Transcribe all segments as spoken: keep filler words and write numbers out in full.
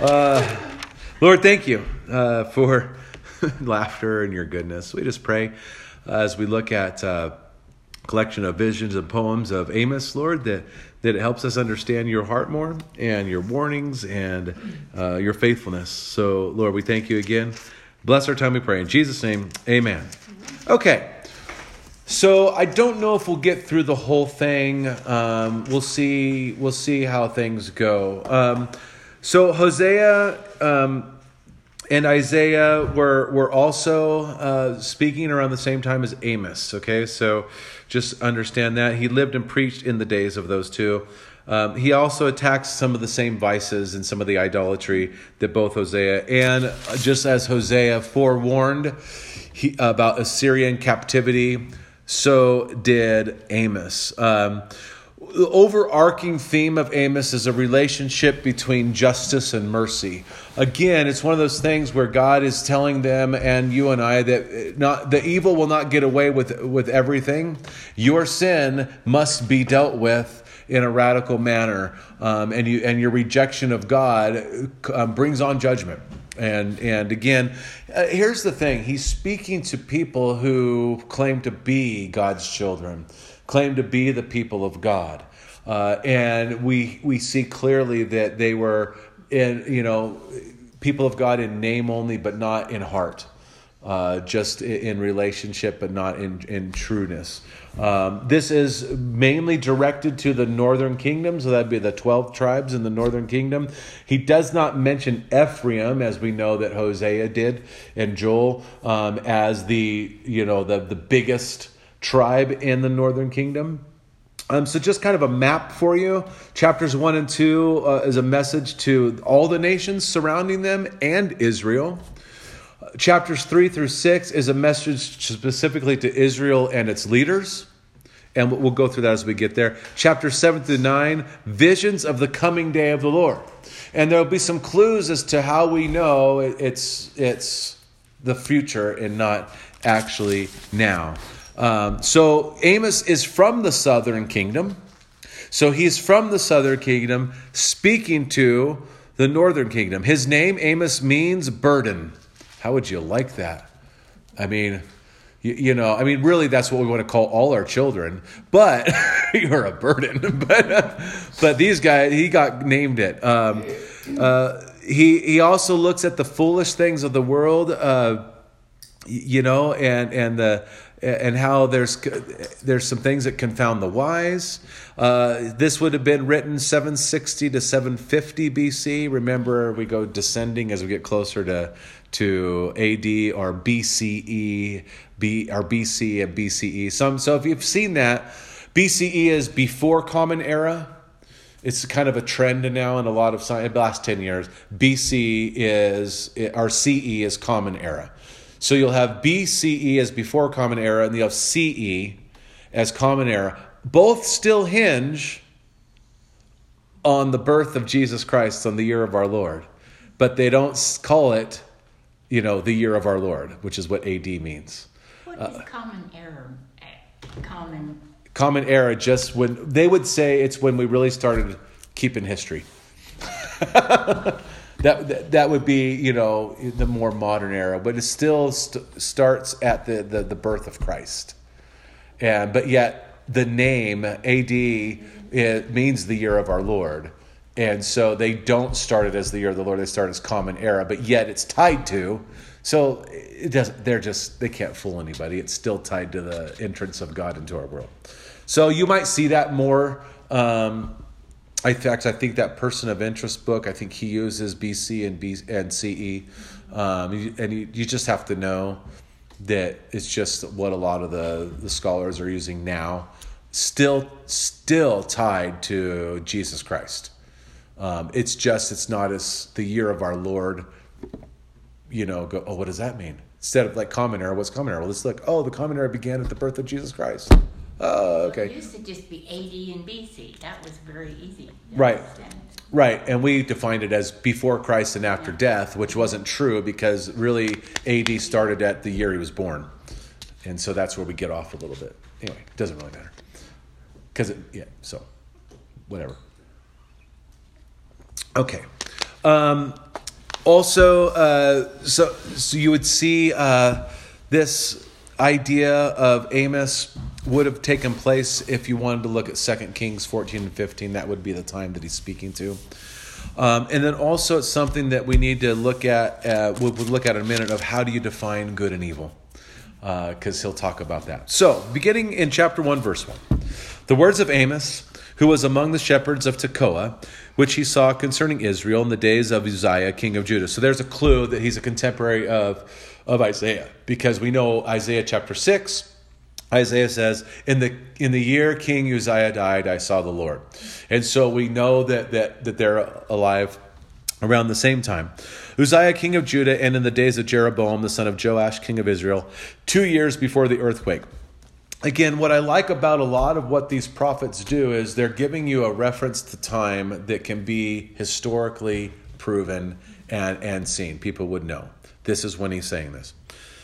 Uh, Lord, thank you uh, for laughter and your goodness. We just pray uh, as we look at uh, collection of visions and poems of Amos, Lord, that, that it helps us understand your heart more and your warnings and uh, your faithfulness. So, Lord, we thank you again. Bless our time, we pray. In Jesus' name, amen. Okay. So I don't know if we'll get through the whole thing. Um, we'll see. We'll see how things go. Um, so Hosea um, and Isaiah were were also uh, speaking around the same time as Amos. Okay, so just understand that he lived and preached in the days of those two. Um, he also attacks some of the same vices and some of the idolatry that both Hosea and just as Hosea forewarned he, about Assyrian captivity, so did Amos. Um, the overarching theme of Amos is a relationship between justice and mercy. Again, it's one of those things where God is telling them and you and I that not the evil will not get away with, with everything. Your sin must be dealt with in a radical manner, um, and you and your rejection of God um, brings on judgment. And and again, uh, here's the thing: he's speaking to people who claim to be God's children, claim to be the people of God, uh, and we we see clearly that they were in you know people of God in name only, but not in heart. Uh, just in relationship, but not in, in trueness. Um, this is mainly directed to the northern kingdom, so that'd be the twelve tribes in the northern kingdom. He does not mention Ephraim, as we know that Hosea did, and Joel, um, as the you know the the biggest tribe in the northern kingdom. Um, so just kind of a map for you. Chapters one and two uh, is a message to all the nations surrounding them and Israel. Chapters three through six is a message specifically to Israel and its leaders. And we'll go through that as we get there. Chapters seven through nine, visions of the coming day of the Lord. And there'll be some clues as to how we know it's it's the future and not actually now. Um, so Amos is from the southern kingdom. So he's from the southern kingdom speaking to the northern kingdom. His name, Amos, means burden. How would you like that? I mean, you, you know, I mean, really, that's what we want to call all our children. But you're a burden. but uh, but these guys, he got named it. Um, uh, he he also looks at the foolish things of the world, uh, you know, and and the and how there's there's some things that confound the wise. Uh, this would have been written seven sixty to seven fifty B C. Remember, we go descending as we get closer to to A D or B C E, B or B C and B C E. Some so if you've seen that, B C E is before Common Era. It's kind of a trend now in a lot of science. The last ten years, B C is or C E is Common Era. So you'll have B C E as before Common Era, and you'll have C E as Common Era. Both still hinge on the birth of Jesus Christ, on the year of our Lord. But they don't call it, you know, the year of our Lord, which is what A D means. What is uh, Common Era? Common... Common Era, just when, they would say it's when we really started keeping history. That, that that would be, you know, the more modern era, but it still st- starts at the, the, the birth of Christ. And but yet the name A D, it means the year of our Lord. And so they don't start it as the year of the Lord, they start as Common Era, but yet it's tied to. So it doesn't, they're just, they can't fool anybody. It's still tied to the entrance of God into our world. So you might see that more. Um, In fact, I think that Person of Interest book, I think he uses B C and B and C E, um, and you, you just have to know that it's just what a lot of the, the scholars are using now, still still tied to Jesus Christ. Um, it's just it's not as the year of our Lord. You know, go oh, what does that mean? Instead of like Common Era, what's Common Era? Well, let's look. Oh, the Common Era began at the birth of Jesus Christ. Oh, okay. Well, it used to just be A D and B C. That was very easy. Right. Understand. Right. And we defined it as before Christ and after yeah. death, which wasn't true because really A D started at the year he was born. And so that's where we get off a little bit. Anyway, it doesn't really matter. Because, it, yeah, so, whatever. Okay. Um, Also, uh, so so you would see uh, this idea of Amos would have taken place if you wanted to look at Second Kings fourteen and fifteen. That would be the time that he's speaking to. Um, and then also it's something that we need to look at, uh, we'll, we'll look at in a minute, of how do you define good and evil, because uh, he'll talk about that. So, beginning in chapter one, verse one. The words of Amos, who was among the shepherds of Tekoa, which he saw concerning Israel in the days of Uzziah, king of Judah. So there's a clue that he's a contemporary of, of Isaiah, because we know Isaiah chapter six, Isaiah says, in the in the year King Uzziah died, I saw the Lord. And so we know that that, that they're alive around the same time. Uzziah, king of Judah, and in the days of Jeroboam, the son of Joash, king of Israel, two years before the earthquake. Again, what I like about a lot of what these prophets do is they're giving you a reference to time that can be historically proven and, and seen. People would know. This is when he's saying this.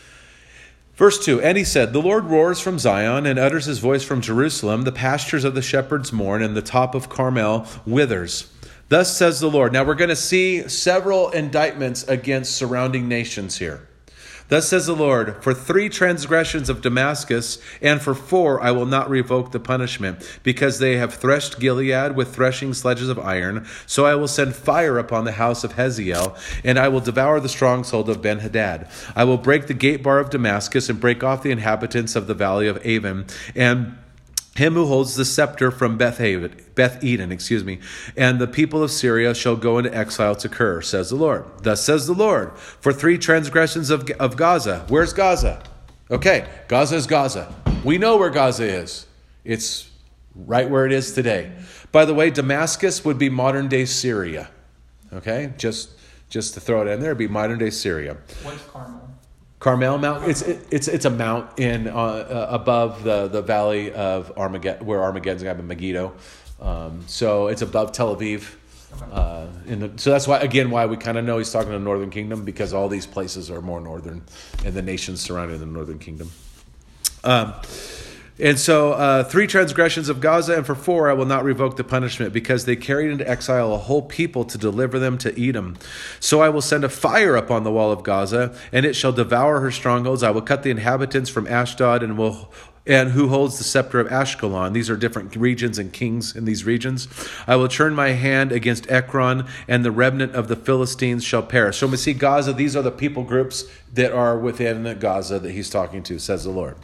Verse two, and he said, the Lord roars from Zion and utters his voice from Jerusalem. The pastures of the shepherds mourn, and the top of Carmel withers. Thus says the Lord. Now we're going to see several indictments against surrounding nations here. Thus says the Lord, for three transgressions of Damascus, and for four I will not revoke the punishment, because they have threshed Gilead with threshing sledges of iron. So I will send fire upon the house of Hazael, and I will devour the stronghold of Ben-Hadad. I will break the gate bar of Damascus, and break off the inhabitants of the valley of Avon, and him who holds the scepter from Beth Eden, excuse me, and the people of Syria shall go into exile to Kir, says the Lord. Thus says the Lord, for three transgressions of, of Gaza. Where's Gaza? Okay, Gaza is Gaza. We know where Gaza is. It's right where it is today. By the way, Damascus would be modern day Syria. Okay, just just to throw it in there, it'd be modern day Syria. What's Carmel? Carmel Mount. It's it, it's it's a mount in uh, uh, above the, the valley of Armageddon, where Armageddon's going to be Megiddo. Um, so it's above Tel Aviv. Uh, in the, so that's why again why we kind of know he's talking to the Northern Kingdom, because all these places are more northern, and the nations surrounding the Northern Kingdom. Um, And so uh, three transgressions of Gaza, and for four I will not revoke the punishment, because they carried into exile a whole people to deliver them to Edom. So I will send a fire upon the wall of Gaza, and it shall devour her strongholds. I will cut the inhabitants from Ashdod, and will and who holds the scepter of Ashkelon. These are different regions and kings in these regions. I will turn my hand against Ekron, and the remnant of the Philistines shall perish. So we see Gaza, these are the people groups that are within Gaza that he's talking to, says the Lord.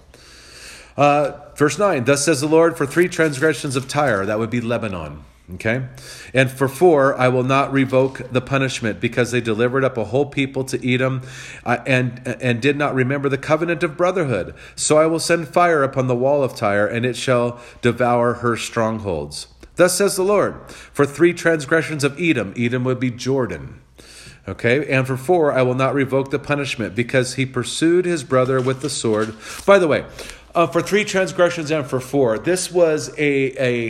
Uh, verse nine, thus says the Lord, for three transgressions of Tyre, that would be Lebanon, okay? And for four, I will not revoke the punishment, because they delivered up a whole people to Edom uh, and, and did not remember the covenant of brotherhood. So I will send fire upon the wall of Tyre, and it shall devour her strongholds. Thus says the Lord, for three transgressions of Edom, Edom would be Jordan. Okay, and for four, I will not revoke the punishment, because he pursued his brother with the sword. By the way, Uh, for three transgressions and for four, this was a a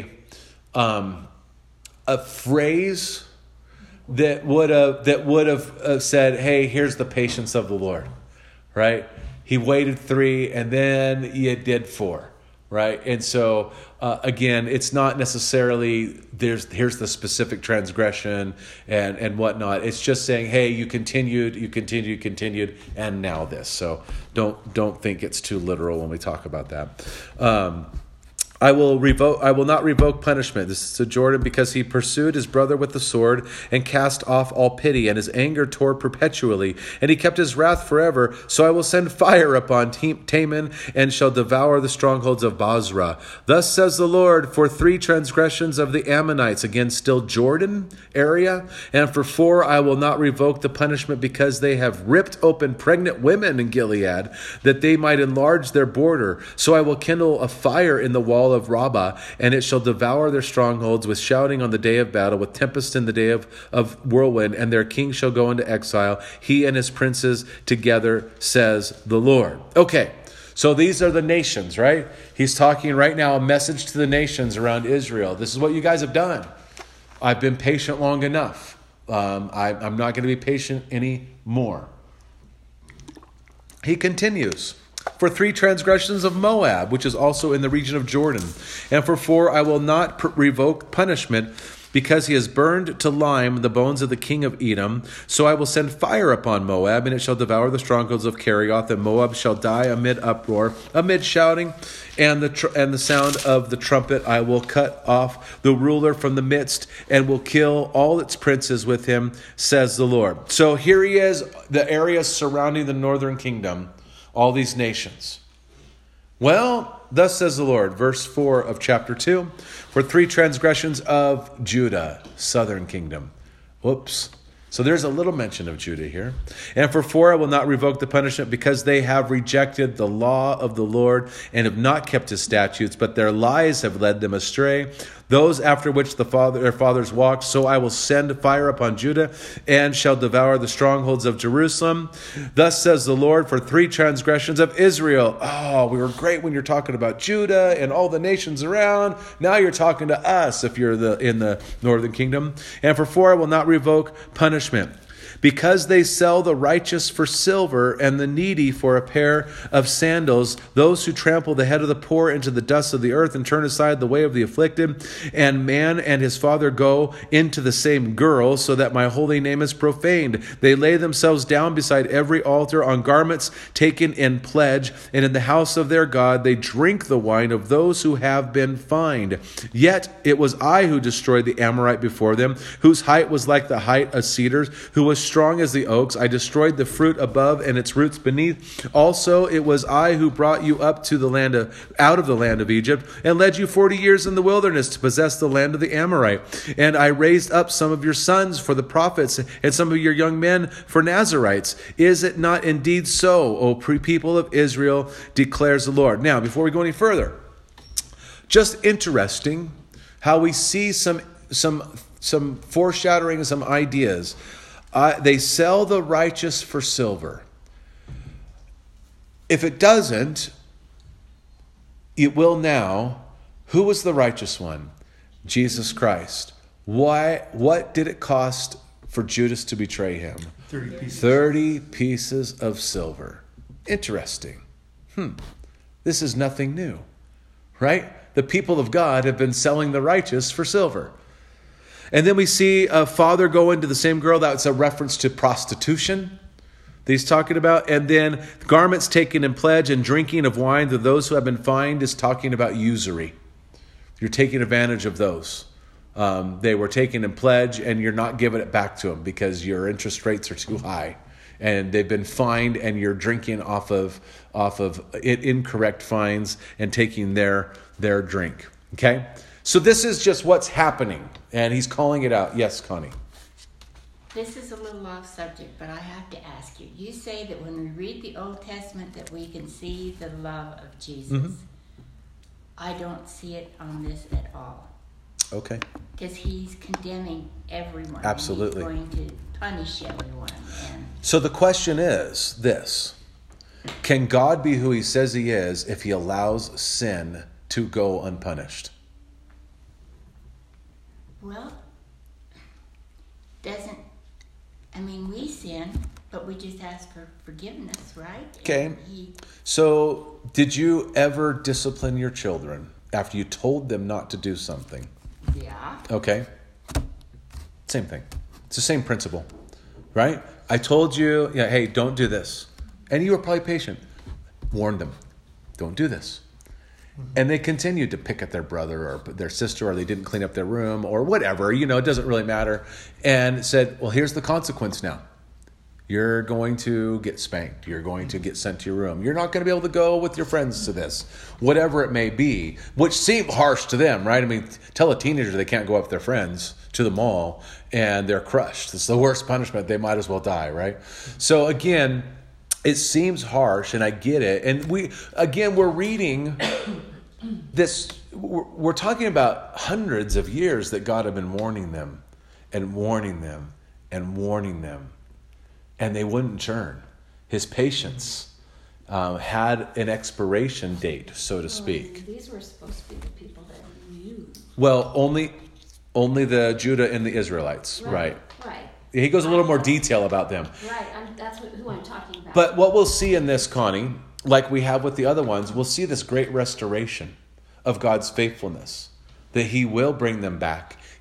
um, a phrase that would have that would have uh, said, "Hey, here's the patience of the Lord," right? He waited three, and then he did four, right? And so uh, again, it's not necessarily there's here's the specific transgression and and whatnot. It's just saying, hey, you continued, you continued, you continued, and now this. So don't don't think it's too literal when we talk about that. Um, I will revoke. I will not revoke punishment. This is to Jordan, because he pursued his brother with the sword and cast off all pity, and his anger tore perpetually, and he kept his wrath forever. So I will send fire upon Taman, and shall devour the strongholds of Basra. Thus says the Lord, for three transgressions of the Ammonites, again still Jordan area, and for four I will not revoke the punishment, because they have ripped open pregnant women in Gilead, that they might enlarge their border. So I will kindle a fire in the wall of Rabbah, and it shall devour their strongholds with shouting on the day of battle, with tempest in the day of, of whirlwind, and their king shall go into exile, he and his princes together, says the Lord. Okay, so these are the nations, right? He's talking right now a message to the nations around Israel. This is what you guys have done. I've been patient long enough. Um, I, I'm not going to be patient anymore. He continues. For three transgressions of Moab, which is also in the region of Jordan. And for four, I will not pr- revoke punishment, because he has burned to lime the bones of the king of Edom. So I will send fire upon Moab, and it shall devour the strongholds of Kerioth, and Moab shall die amid uproar, amid shouting, and the tr- and the sound of the trumpet. I will cut off the ruler from the midst, and will kill all its princes with him, says the Lord. So here he is, the areas surrounding the northern kingdom, all these nations. Well, thus says the Lord, verse four of chapter two, for three transgressions of Judah, southern kingdom. Whoops. So there's a little mention of Judah here. And for four, I will not revoke the punishment, because they have rejected the law of the Lord and have not kept his statutes, but their lies have led them astray, those after which the father, their fathers walked. So I will send fire upon Judah and shall devour the strongholds of Jerusalem. Thus says the Lord, for three transgressions of Israel. Oh, we were great when you're talking about Judah and all the nations around. Now you're talking to us if you're the in the northern kingdom. And for four, I will not revoke punishment, because they sell the righteous for silver and the needy for a pair of sandals, those who trample the head of the poor into the dust of the earth and turn aside the way of the afflicted, and man and his father go into the same girl, so that my holy name is profaned. They lay themselves down beside every altar on garments taken in pledge, and in the house of their God they drink the wine of those who have been fined. Yet it was I who destroyed the Amorite before them, whose height was like the height of cedars, who was strong as the oaks. I destroyed the fruit above and its roots beneath. Also, it was I who brought you up to the land of, out of the land of Egypt, and led you forty years in the wilderness to possess the land of the Amorite. And I raised up some of your sons for the prophets, and some of your young men for Nazarites. Is it not indeed so, O people of Israel, declares the Lord? Now, before we go any further, just interesting how we see some some some foreshadowing, some ideas. Uh, they sell the righteous for silver. If it doesn't, it will now. Who was the righteous one? Jesus Christ. Why? What did it cost for Judas to betray him? Thirty pieces. Thirty pieces of silver. Interesting. Hmm. This is nothing new, right? The people of God have been selling the righteous for silver. And then we see a father go into the same girl. That's a reference to prostitution that he's talking about. And then garments taken in pledge and drinking of wine to those who have been fined is talking about usury. You're taking advantage of those. Um, they were taken in pledge, and you're not giving it back to them because your interest rates are too high. And they've been fined, and you're drinking off of off of incorrect fines and taking their their drink. Okay? So this is just what's happening, and he's calling it out. Yes, Connie? This is a little off subject, but I have to ask you. You say that when we read the Old Testament that we can see the love of Jesus. Mm-hmm. I don't see it on this at all. Okay. Because he's condemning everyone. Absolutely. He's going to punish everyone. And so the question is this. Can God be who he says he is if he allows sin to go unpunished? Well, doesn't, I mean, we sin, but we just ask for forgiveness, right? Okay. He, so did you ever discipline your children after you told them not to do something? Yeah. Okay. Same thing. It's the same principle, right? I told you, yeah, hey, don't do this. And you were probably patient. Warned them, don't do this. And they continued to pick at their brother or their sister, or they didn't clean up their room or whatever, you know, it doesn't really matter. And said, well, here's the consequence now. You're going to get spanked. You're going to get sent to your room. You're not going to be able to go with your friends to this, whatever it may be, which seemed harsh to them, right? I mean, tell a teenager they can't go up with their friends to the mall and they're crushed. It's the worst punishment. They might as well die, right? So again, it seems harsh, and I get it. And we, again, we're reading this, we're talking about hundreds of years that God had been warning them and warning them and warning them, and they wouldn't turn. His patience um, had an expiration date, so to speak. Well, these were supposed to be the people that knew. Well, only, only the Judah and the Israelites, right? Right. right. He goes a little more detail about them. Right, I'm, that's what, who I'm talking about. But what we'll see in this, Connie, like we have with the other ones, we'll see this great restoration of God's faithfulness, that he will bring them back.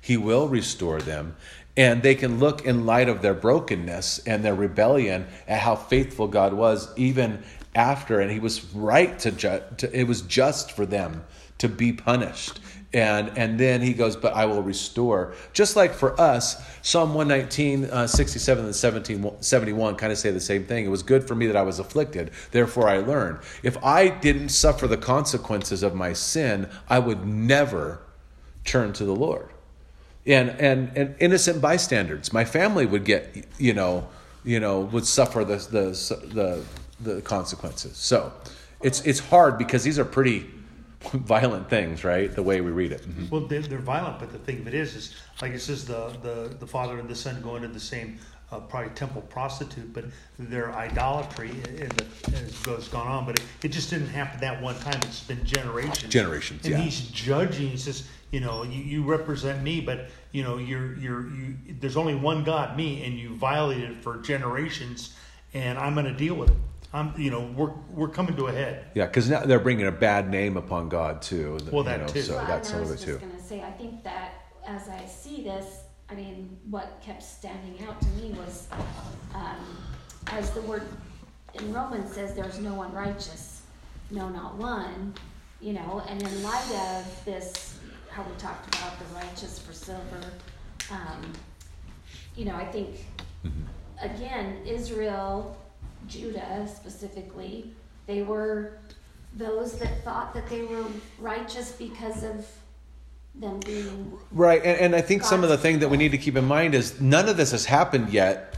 He will restore them. And they can look in light of their brokenness and their rebellion at how faithful God was even after. And he was right to, ju- to it was just for them to be punished. And and then he goes, but I will restore. Just like for us, Psalm one nineteen, uh, sixty-seven and seventeen, seventy-one kind of say the same thing. It was good for me that I was afflicted, therefore I learned. If I didn't suffer the consequences of my sin, I would never turn to the Lord. And and and innocent bystanders, my family would get, you know, you know, would suffer the the the the consequences. So it's it's hard because these are pretty violent things, right? The way we read it. Mm-hmm. Well, they're, they're violent, but the thing of it is, is like it says, the the the father and the son go into the same uh, probably temple prostitute, but their idolatry and the, has goes gone on. But it, it just didn't happen that one time. It's been generations. Generations, and yeah. he's judging. He says, you know, you, you represent me, but you know, you're you're you. There's only one God, me, and you violated it for generations, and I'm going to deal with it. I'm, you know, we're we're coming to a head. Yeah, because now they're bringing a bad name upon God too. Well, that you know, too. So Well, that's and I some of was it just too. going to say, I think that as I see this, I mean, what kept standing out to me was, um, as the word in Romans says, there's no one righteous, no, not one, you know, and in light of this, how we talked about the righteous for silver, um, you know, I think, Mm-hmm. again, Israel, Judah specifically, they were those that thought that they were righteous because of them being Right, and, and I think some of the God's thing that we people. need to keep in mind is none of this has happened yet,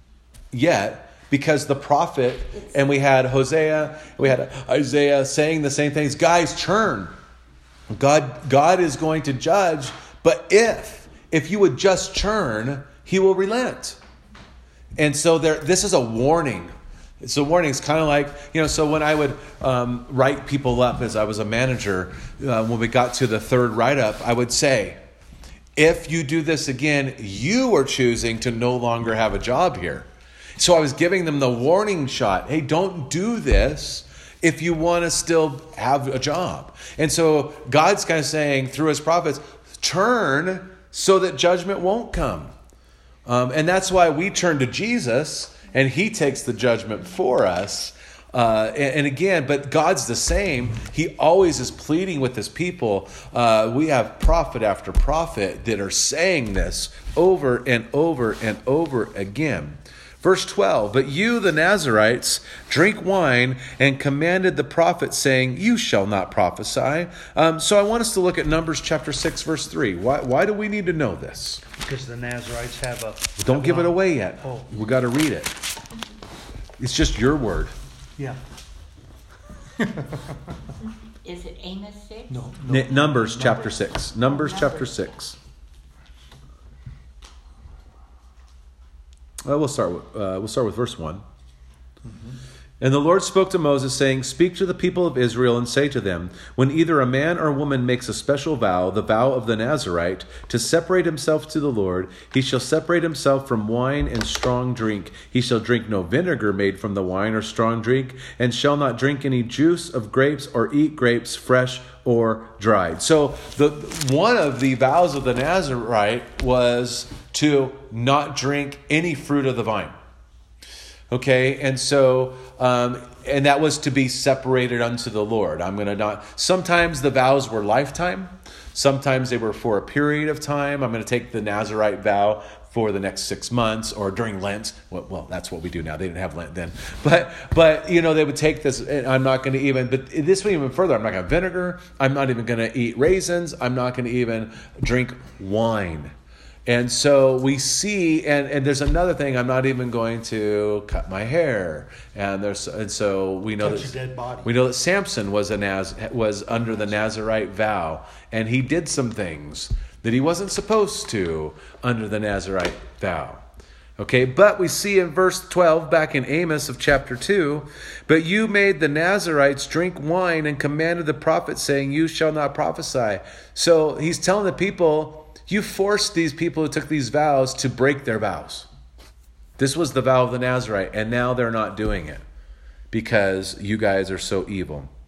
yet, because the prophet, It's- and we had Hosea, we had Isaiah saying the same things. Guys, turn. God, God is going to judge, but if, if you would just turn, he will relent. And so there, this is a warning. It's a warning. It's kind of like, you know, so when I would um, write people up as I was a manager, uh, when we got to the third write-up, I would say, if you do this again, you are choosing to no longer have a job here. So I was giving them the warning shot. Hey, don't do this if you want to still have a job. And so God's kind of saying through his prophets, turn so that judgment won't come. Um, and that's why we turn to Jesus, and he takes the judgment for us. Uh, and, and again, but God's the same. He always is pleading with his people. Uh, we have prophet after prophet that are saying this over and over and over again. Verse twelve, but you, the Nazarites, drink wine, and commanded the prophets, saying, you shall not prophesy. Um, so I want us to look at Numbers chapter six, verse three. Why, why do we need to know this? Because the Nazarites have a... Don't have give it a- away yet. Oh. We got to read it. It's just your word. Yeah. Is it Amos six? No. N- Numbers chapter six. Numbers chapter six. Well, we'll start with uh, we'll start with verse one. Mm-hmm. And the Lord spoke to Moses, saying, speak to the people of Israel and say to them, when either a man or woman makes a special vow, the vow of the Nazarite, to separate himself to the Lord, he shall separate himself from wine and strong drink. He shall drink no vinegar made from the wine or strong drink, and shall not drink any juice of grapes or eat grapes fresh or dried. So the one of the vows of the Nazarite was to not drink any fruit of the vine. Okay, and so, um, and that was to be separated unto the Lord. I'm going to not, sometimes the vows were lifetime. Sometimes they were for a period of time. I'm going to take the Nazarite vow for the next six months or during Lent. Well, well, that's what we do now. They didn't have Lent then. But, but you know, they would take this, and I'm not going to even, but this went even further. I'm not going to vinegar. I'm not even going to eat raisins. I'm not going to even drink wine. And so we see, and, and there's another thing, I'm not even going to cut my hair. And there's and so we know Touch that your dead body. we know that Samson was a Naz was under the Nazarite vow, and he did some things that he wasn't supposed to under the Nazarite vow. Okay, but we see in verse twelve, back in Amos of chapter two, but you made the Nazarites drink wine and commanded the prophets, saying, you shall not prophesy. So he's telling the people, you forced these people who took these vows to break their vows. This was the vow of the Nazarite, and now they're not doing it because you guys are so evil.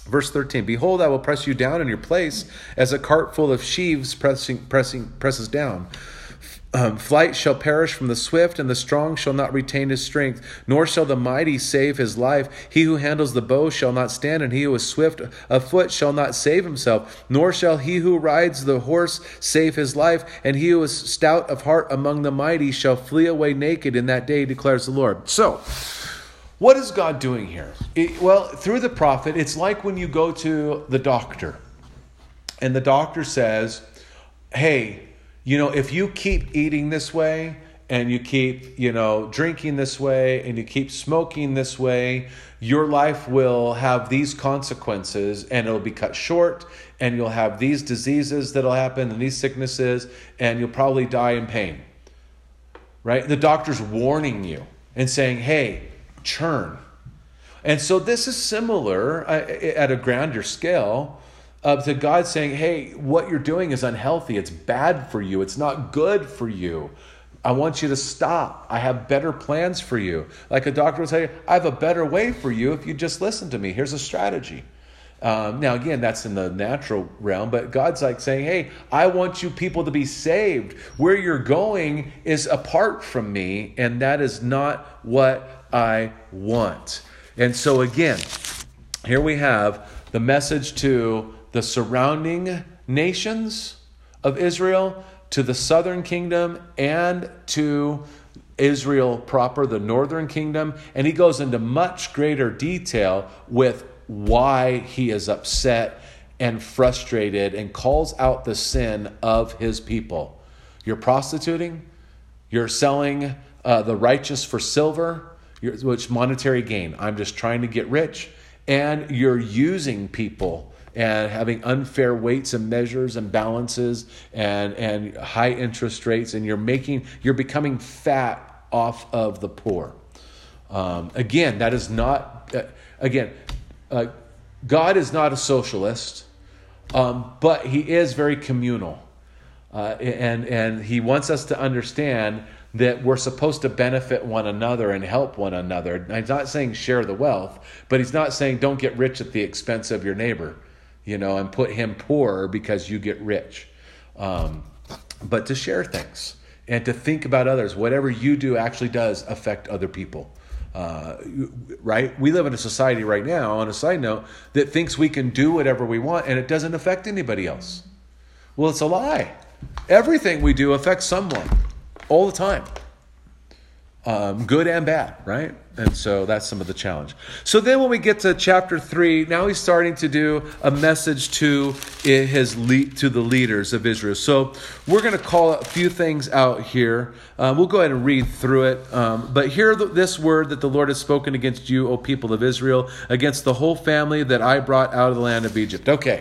Verse thirteen, behold, I will press you down in your place as a cart full of sheaves pressing, pressing, presses down. Um, flight shall perish from the swift, and the strong shall not retain his strength, nor shall the mighty save his life. He who handles the bow shall not stand, and he who is swift of foot shall not save himself, nor shall he who rides the horse save his life. And he who is stout of heart among the mighty shall flee away naked in that day, declares the Lord. So, what is God doing here? It, well, through the prophet, it's like when you go to the doctor, and the doctor says, hey, you know, if you keep eating this way, and you keep, you know, drinking this way, and you keep smoking this way, your life will have these consequences, and it'll be cut short, and you'll have these diseases that'll happen, and these sicknesses, and you'll probably die in pain. Right? The doctor's warning you and saying, hey, churn. And so this is similar uh, at a grander scale uh, to God saying, hey, what you're doing is unhealthy. It's bad for you. It's not good for you. I want you to stop. I have better plans for you. Like a doctor would say, I have a better way for you if you just listen to me. Here's a strategy. Um, now, again, that's in the natural realm, but God's like saying, hey, I want you people to be saved. Where you're going is apart from me, and that is not what I want. And so, again, here we have the message to the surrounding nations of Israel, to the southern kingdom, and to Israel proper, the northern kingdom. And he goes into much greater detail with why he is upset and frustrated and calls out the sin of his people. You're prostituting, you're selling uh, the righteous for silver, which monetary gain. I'm just trying to get rich. And you're using people and having unfair weights and measures and balances and, and high interest rates, and you're making you're becoming fat off of the poor. Um, again, that is not uh, again. Uh, God is not a socialist, um, but he is very communal. Uh, and, and he wants us to understand that we're supposed to benefit one another and help one another. He's not saying share the wealth, but he's not saying don't get rich at the expense of your neighbor, you know, and put him poor because you get rich. Um, but to share things and to think about others. Whatever you do actually does affect other people. Uh, right? We live in a society right now, on a side note, that thinks we can do whatever we want and it doesn't affect anybody else. Well, it's a lie. Everything we do affects someone all the time. Um, good and bad, right? And so that's some of the challenge. So then when we get to chapter three, now he's starting to do a message to his lead, to the leaders of Israel. So we're going to call a few things out here. Um, we'll go ahead and read through it. Um, but hear the, this word that the Lord has spoken against you, O people of Israel, against the whole family that I brought out of the land of Egypt. Okay,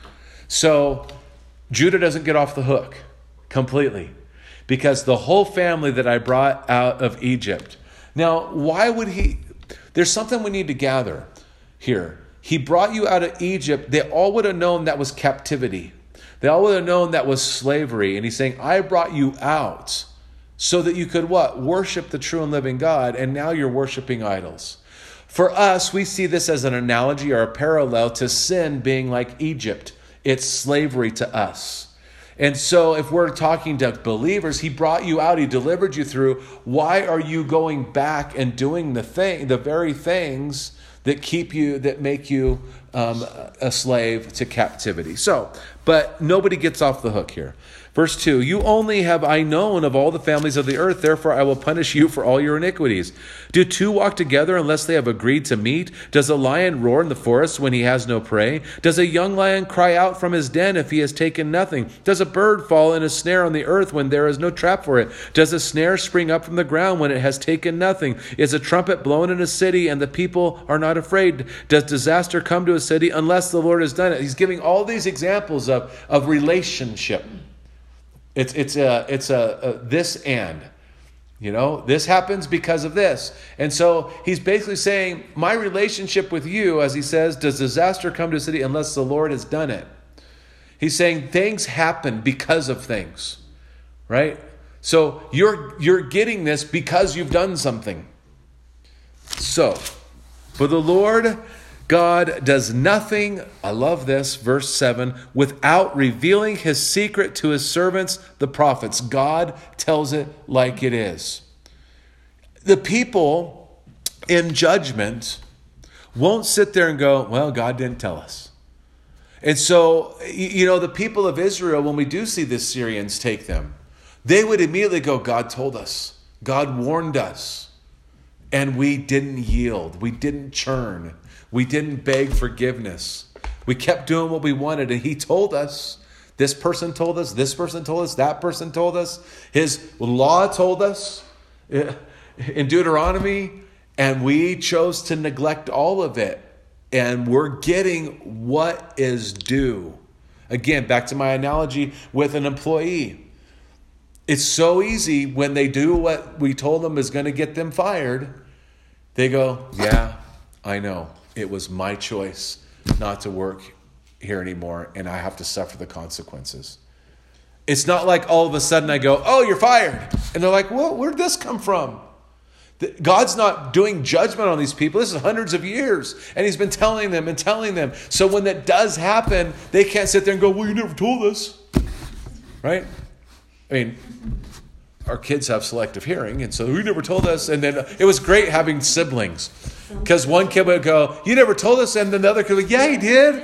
so Judah doesn't get off the hook completely, because the whole family that I brought out of Egypt. Now, why would he? There's something we need to gather here. He brought you out of Egypt. They all would have known that was captivity. They all would have known that was slavery. And he's saying, I brought you out so that you could what? Worship the true and living God. And now you're worshiping idols. For us, we see this as an analogy or a parallel to sin being like Egypt. It's slavery to us. And so if we're talking to believers, he brought you out, he delivered you through. Why are you going back and doing the thing, the very things that keep you, that make you um, a slave to captivity? So, but nobody gets off the hook here. Verse two, you only have I known of all the families of the earth, therefore I will punish you for all your iniquities. Do two walk together unless they have agreed to meet? Does a lion roar in the forest when he has no prey? Does a young lion cry out from his den if he has taken nothing? Does a bird fall in a snare on the earth when there is no trap for it? Does a snare spring up from the ground when it has taken nothing? Is a trumpet blown in a city and the people are not afraid? Does disaster come to a city unless the Lord has done it? He's giving all these examples of, of relationship. It's it's a it's a, a this and, you know, this happens because of this. And so he's basically saying, my relationship with you, as he says, does disaster come to a city unless the Lord has done it? He's saying things happen because of things, right? So you're you're getting this because you've done something. So, for the Lord God does nothing, I love this, verse seven, without revealing his secret to his servants, the prophets. God tells it like it is. The people in judgment won't sit there and go, well, God didn't tell us. And so, you know, the people of Israel, when we do see the Syrians take them, they would immediately go, God told us. God warned us. And we didn't yield. We didn't churn. We didn't beg forgiveness. We kept doing what we wanted. And he told us. This person told us. This person told us. That person told us. His law told us in Deuteronomy. And we chose to neglect all of it. And we're getting what is due. Again, back to my analogy with an employee. It's so easy when they do what we told them is going to get them fired. They go, yeah, I know. It was my choice not to work here anymore, and I have to suffer the consequences. It's not like all of a sudden I go, oh, you're fired. And they're like, well, where'd this come from? God's not doing judgment on these people. This is hundreds of years. And he's been telling them and telling them. So when that does happen, they can't sit there and go, well, you never told us. Right? I mean, our kids have selective hearing, and so you never told us. And then it was great having siblings, because one kid would go, you never told us, and then the other kid would go, yeah, he did.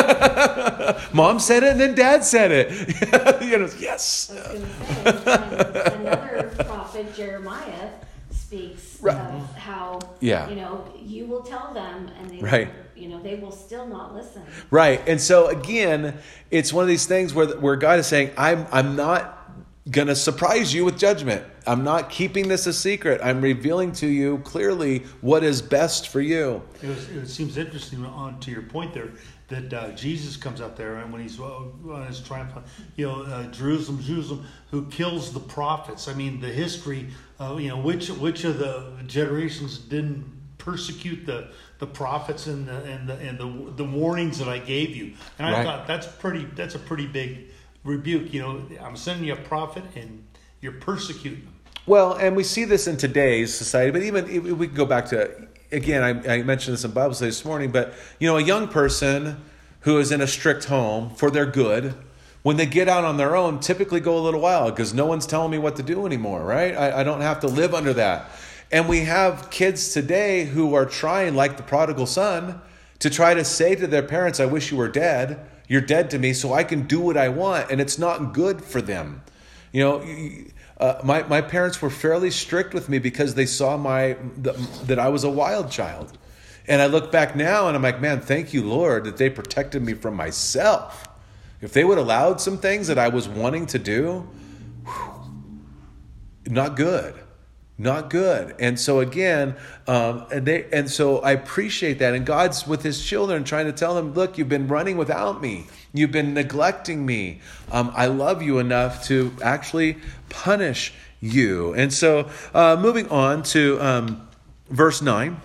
Mom said it, and then Dad said it. You know, yes. I was going to say, another prophet, Jeremiah, speaks Right. of how, Yeah. you know, you will tell them, and they Right. will, you know, they will still not listen. Right. And so again, it's one of these things where where God is saying, I'm I'm not going to surprise you with judgment. I'm not keeping this a secret. I'm revealing to you clearly what is best for you. It, was, it seems interesting on to your point there that uh, Jesus comes out there, and when he's uh, on his triumph, you know, uh, Jerusalem, Jerusalem, who kills the prophets. I mean, the history, uh, you know, which which of the generations didn't persecute the the prophets and the and the and the, the warnings that I gave you? And I Right. thought that's pretty. That's a pretty big rebuke. You know, I'm sending you a prophet, and you're persecuting them. Well, and we see this in today's society, but even if we can go back to, again, I, I mentioned this in Bible study this morning, but, you know, a young person who is in a strict home for their good, when they get out on their own, typically go a little while because no one's telling me what to do anymore, right? I, I don't have to live under that. And we have kids today who are trying, like the prodigal son, to try to say to their parents, I wish you were dead. You're dead to me, so I can do what I want. And it's not good for them. You know, uh, my, my parents were fairly strict with me because they saw my the, that I was a wild child. And I look back now and I'm like, man, thank you, Lord, that they protected me from myself. If they would have allowed some things that I was wanting to do, whew, not good. Not good. And so again, um, and they and so I appreciate that. And God's with his children trying to tell them, look, you've been running without me. You've been neglecting me. Um, I love you enough to actually punish you. And so uh, moving on to um, verse nine.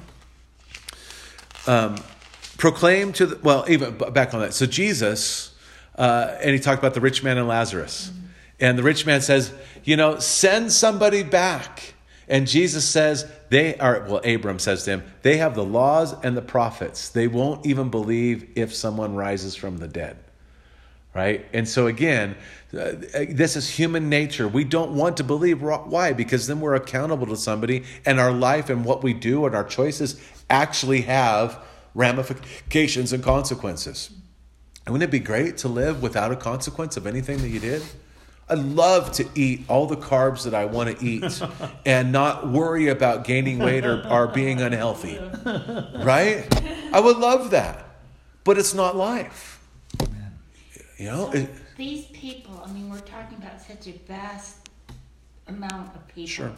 Um, proclaim to the, well, even back on that. So Jesus, uh, and he talked about the rich man and Lazarus. Mm-hmm. And the rich man says, you know, send somebody back. And Jesus says, they are, well, Abram says to him, they have the laws and the prophets. They won't even believe if someone rises from the dead. Right? And so again, uh, this is human nature. We don't want to believe. Why? Because then we're accountable to somebody, and our life and what we do and our choices actually have ramifications and consequences. And wouldn't it be great to live without a consequence of anything that you did? I'd love to eat all the carbs that I want to eat and not worry about gaining weight or, or being unhealthy. Right? I would love that. But it's not life. You know? So It, these people, I mean, we're talking about such a vast amount of people. Sure.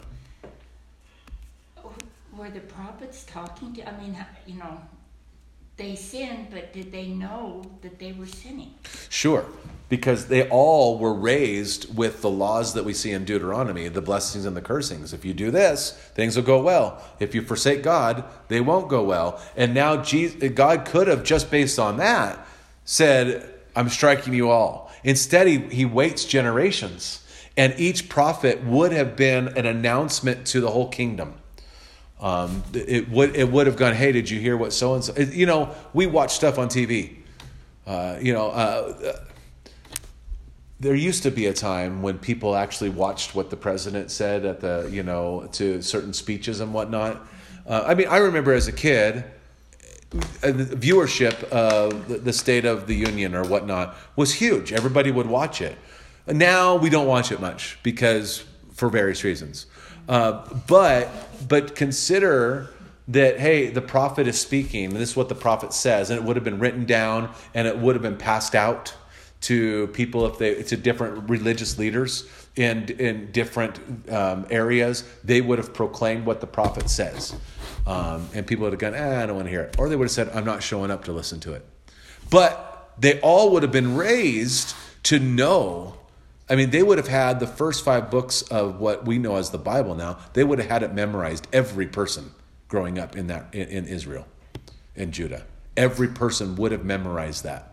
Were the prophets talking to, I mean, you know, they sinned, but did they know that they were sinning? Sure. Because they all were raised with the laws that we see in Deuteronomy, the blessings and the cursings. If you do this, things will go well. If you forsake God, they won't go well. And now Jesus, God could have, just based on that, said, I'm striking you all. Instead, he, he waits generations. And each prophet would have been an announcement to the whole kingdom. Um, it would it would have gone, hey, did you hear what so and so? You know, we watch stuff on T V. Uh, you know, uh, there used to be a time when people actually watched what the president said at the, you know, to certain speeches and whatnot. Uh, I mean, I remember as a kid, uh, the viewership of the, the State of the Union or whatnot was huge. Everybody would watch it. Now we don't watch it much because for various reasons. Uh, but but consider that, hey, the prophet is speaking, and this is what the prophet says, and it would have been written down, and it would have been passed out to people, if they to different religious leaders in in different um, areas. They would have proclaimed what the prophet says, um, and people would have gone, eh, I don't want to hear it, or they would have said, I'm not showing up to listen to it. But they all would have been raised to know. I mean, they would have had the first five books of what we know as the Bible now. They would have had it memorized, every person growing up in that in, in Israel, in Judah. Every person would have memorized that.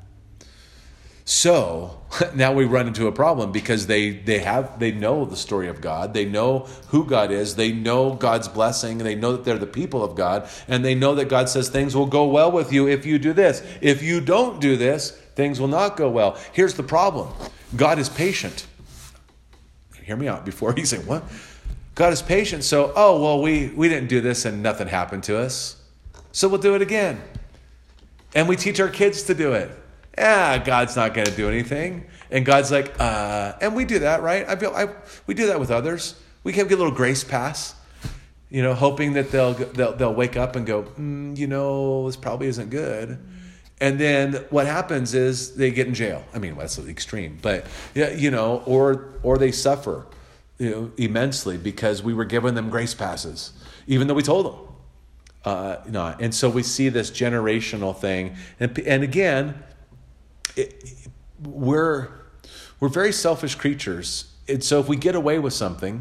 So now we run into a problem because they they have they know the story of God. They know who God is. They know God's blessing. They know that they're the people of God. And they know that God says things will go well with you if you do this. If you don't do this, things will not go well. Here's the problem. God is patient. Hear me out before you say, what? God is patient. So, oh, well, we, we didn't do this and nothing happened to us. So we'll do it again. And we teach our kids to do it. Yeah, God's not going to do anything. And God's like, uh, and we do that, right? I feel I we do that with others. We can get a little grace pass, you know, hoping that they'll they'll they'll wake up and go, mm, you know, this probably isn't good. And then what happens is they get in jail. I mean, that's the extreme, but yeah, you know, or or they suffer, you know, immensely because we were giving them grace passes, even though we told them. Uh, not. And so we see this generational thing, and and again, it, we're we're very selfish creatures, and so if we get away with something,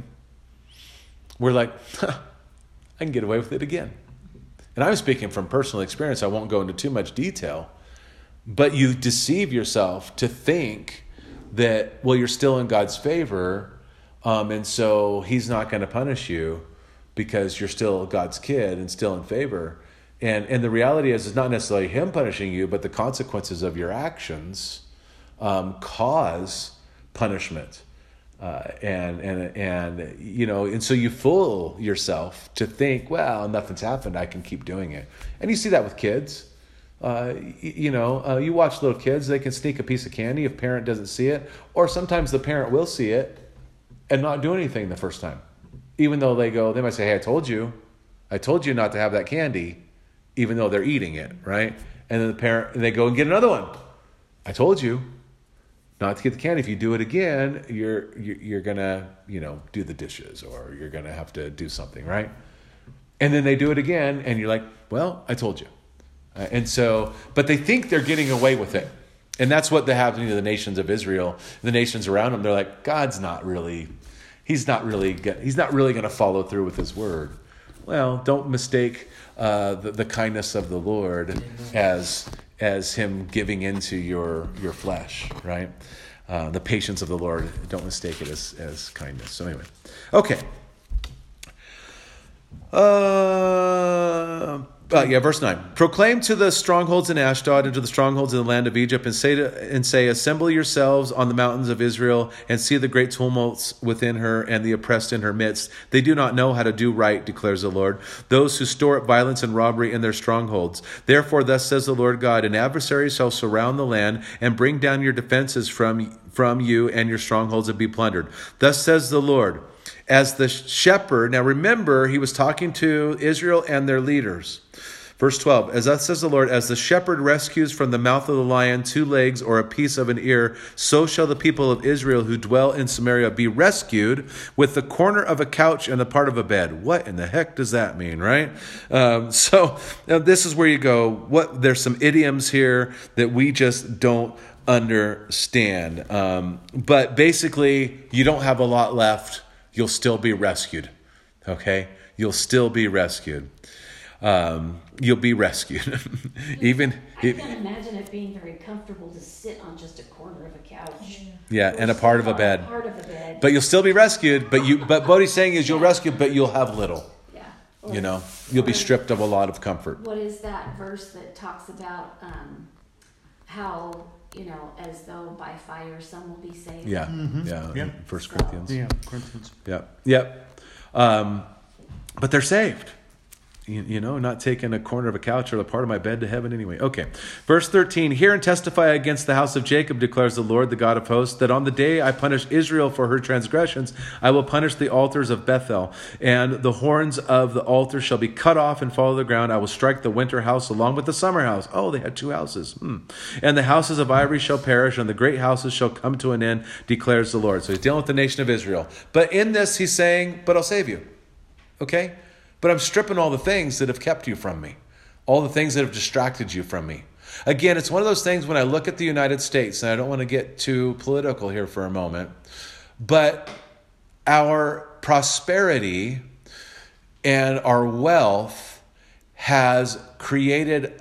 we're like, huh, I can get away with it again. And I'm speaking from personal experience. I won't go into too much detail, but you deceive yourself to think that, well, you're still in God's favor, um, and so He's not going to punish you because you're still God's kid and still in favor. And and the reality is, it's not necessarily Him punishing you, but the consequences of your actions um, cause punishment. Uh, and, and, and, you know, and so you fool yourself to think, well, nothing's happened, I can keep doing it. And you see that with kids. Uh, you, you know, uh, you watch little kids, they can sneak a piece of candy if parent doesn't see it, or sometimes the parent will see it and not do anything the first time. Even though they go, they might say, hey, I told you, I told you not to have that candy, even though they're eating it, right? And then the parent, and they go and get another one. I told you not to get the candy. If you do it again, you're you're, you're gonna, you know, do the dishes, or you're gonna have to do something, right? And then they do it again, and you're like, well, I told you. Uh, and so, but they think they're getting away with it, and that's what they're happening to the nations of Israel, the nations around them. They're like, God's not really, He's not really, get, He's not really going to follow through with His word. Well, don't mistake uh, the, the kindness of the Lord as as Him giving into your your flesh, right? Uh, the patience of the Lord, don't mistake it as, as kindness. So anyway, okay. Uh, uh, yeah, verse nine. Proclaim to the strongholds in Ashdod and to the strongholds in the land of Egypt, and say to, and say, assemble yourselves on the mountains of Israel, and see the great tumults within her and the oppressed in her midst. They do not know how to do right, declares the Lord, those who store up violence and robbery in their strongholds. Therefore, thus says the Lord God, an adversary shall surround the land and bring down your defenses from, from you, and your strongholds will be plundered. Thus says the Lord, as the shepherd. Now remember, he was talking to Israel and their leaders. Verse twelve, as thus says the Lord, as the shepherd rescues from the mouth of the lion two legs or a piece of an ear, so shall the people of Israel who dwell in Samaria be rescued with the corner of a couch and the part of a bed. What in the heck does that mean, right? Um, so now this is where you go, what? There's some idioms here that we just don't understand. Um, but basically, you don't have a lot left. You'll still be rescued, okay? You'll still be rescued. Um, you'll be rescued. Even I can't imagine it being very comfortable to sit on just a corner of a couch. Yeah, and a part of a bed. Part of a bed. But you'll still be rescued. But you. But what he's saying is you'll rescue, but you'll have little. Yeah. You know, you'll be stripped of a lot of comfort. What is that verse that talks about um, how, you know, as though by fire some will be saved? Yeah, Mhm. yeah, Yeah. First So- Corinthians. Yeah, Corinthians. Yep, yep. Um, but they're saved. You, you know, not taking a corner of a couch or a part of my bed to heaven anyway. Okay. Verse thirteen, hear and testify against the house of Jacob, declares the Lord, the God of hosts, that on the day I punish Israel for her transgressions, I will punish the altars of Bethel, and the horns of the altar shall be cut off and fall to the ground. I will strike the winter house along with the summer house. Oh, they had two houses. Hmm. And the houses of ivory shall perish, and the great houses shall come to an end, declares the Lord. So he's dealing with the nation of Israel. But in this, he's saying, but I'll save you. Okay? But I'm stripping all the things that have kept you from me. All the things that have distracted you from me. Again, it's one of those things when I look at the United States, and I don't want to get too political here for a moment, but our prosperity and our wealth has created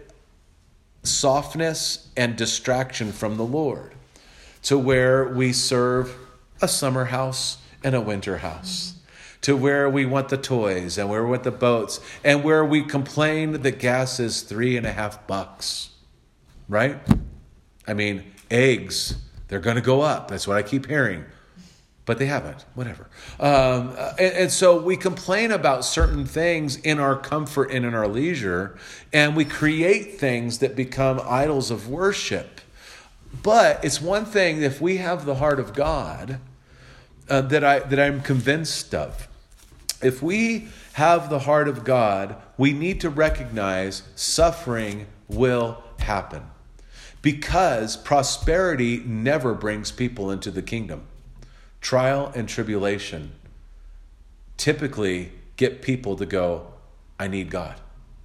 softness and distraction from the Lord to where we serve a summer house and a winter house. To where we want the toys and where we want the boats and where we complain that gas is three and a half bucks, right? I mean, eggs, they're going to go up. That's what I keep hearing, but they haven't, whatever. Um, and, and so we complain about certain things in our comfort and in our leisure, and we create things that become idols of worship. But it's one thing if we have the heart of God uh, that I that I'm convinced of. If we have the heart of God, we need to recognize suffering will happen because prosperity never brings people into the kingdom. Trial and tribulation typically get people to go, I need God.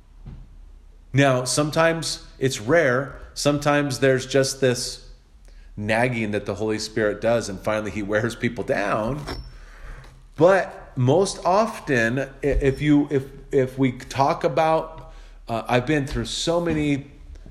Now, sometimes it's rare. Sometimes there's just this nagging that the Holy Spirit does, and finally he wears people down. But most often, if you if if we talk about, uh, I've been through so many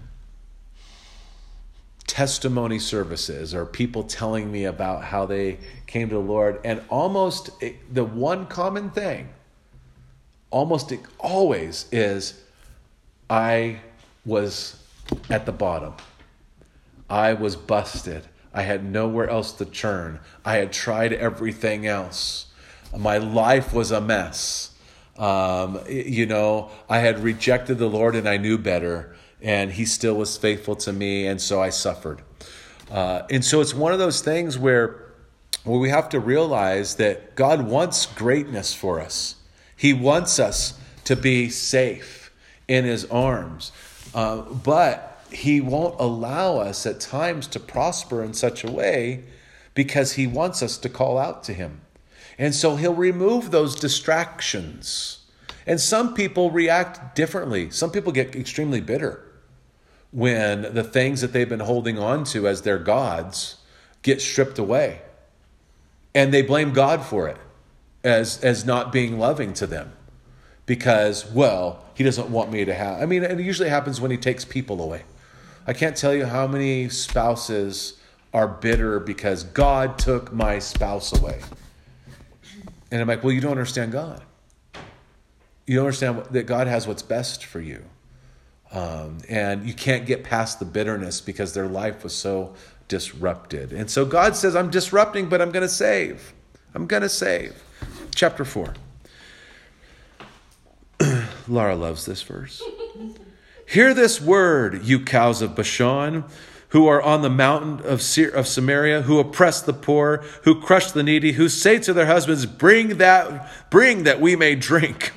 testimony services or people telling me about how they came to the Lord, and almost the one common thing, almost always is, I was at the bottom. I was busted. I had nowhere else to turn. I had tried everything else. My life was a mess. Um, you know, I had rejected the Lord and I knew better, and he still was faithful to me, and so I suffered. Uh, and so it's one of those things where, where we have to realize that God wants greatness for us. He wants us to be safe in his arms. Uh, but he won't allow us at times to prosper in such a way because he wants us to call out to him. And so he'll remove those distractions. And some people react differently. Some people get extremely bitter when the things that they've been holding on to as their gods get stripped away. And they blame God for it as, as not being loving to them. Because, well, he doesn't want me to have... I mean, it usually happens when he takes people away. I can't tell you how many spouses are bitter because God took my spouse away. And I'm like, well, you don't understand God. You don't understand that God has what's best for you. Um, and you can't get past the bitterness because their life was so disrupted. And so God says, I'm disrupting, but I'm going to save. I'm going to save. Chapter four. Laura loves this verse. Hear this word, you cows of Bashan, who are on the mountain of Samaria, who oppress the poor, who crush the needy, who say to their husbands, bring that, bring that we may drink.